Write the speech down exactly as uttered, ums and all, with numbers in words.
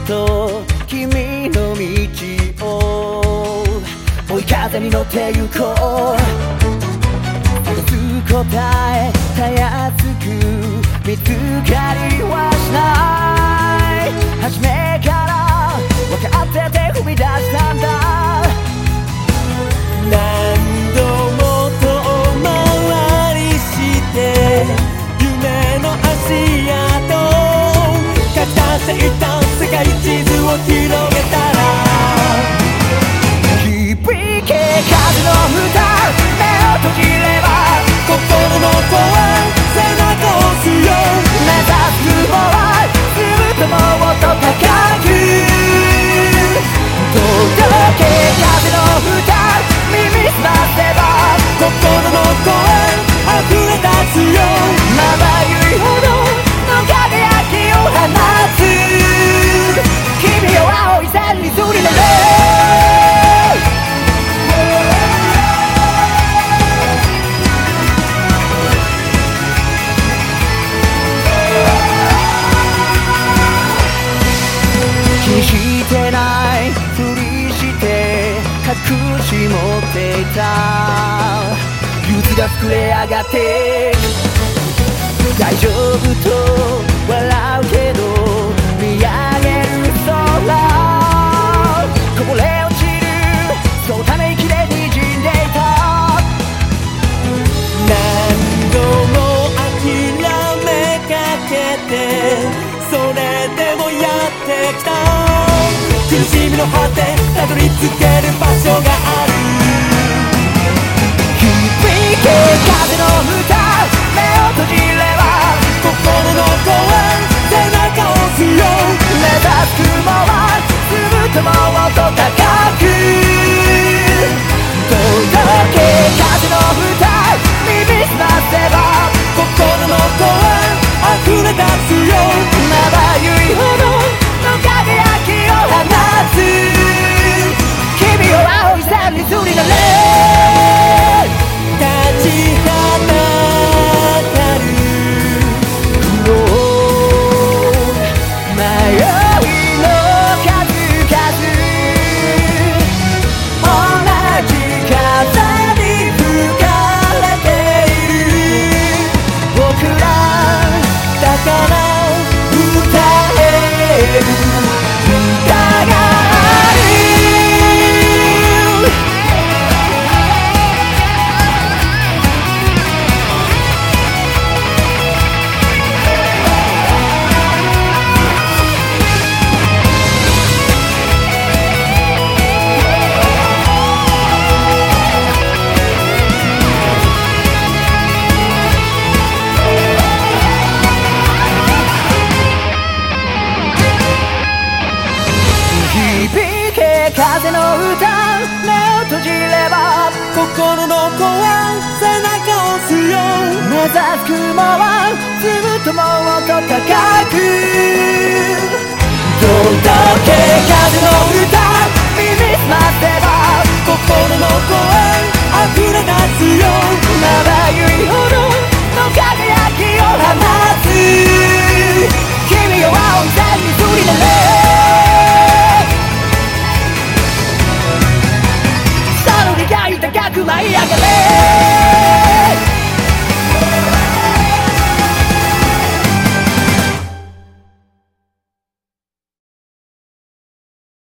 と君の道を追い風に乗ってゆこう。探す答えたやすく見つかりはしない。初めから分かってて踏み出したんだ。 何度も遠回りして夢の足跡書き足していた世界地図を広げたら響け風の歌、目を閉じれば心の声背中を押すよ。 目指す雲はずっともっと高く届け風の歌、耳すませば心の声溢れ出すよ。 まばゆいほどの輝きを放つ。君を青い線に振り乗れ。気にしてないふりして隠し持っていた渦が膨れ上がって大丈夫と笑うけど見上げる空こぼれ落ちるそうため息で滲んでいた。 何度も諦めかけてそれでもやってきた。苦しみの果てたどり着ける場所がある。 響け風の歌、目を閉じれば心の声背中を押すよ。 目指す雲はずっともっと高く届け風の歌、耳すませば心の声溢れ出すよ。 まばゆいほどの輝きを放つ。君を青い線に振り乗れ。 立ちはだかる苦労迷いの数々同じ風に吹かれている僕らだから歌える歌がある。響け風の歌、目を閉じれば心の声背中を押すよ。 目指す雲はずっともっと高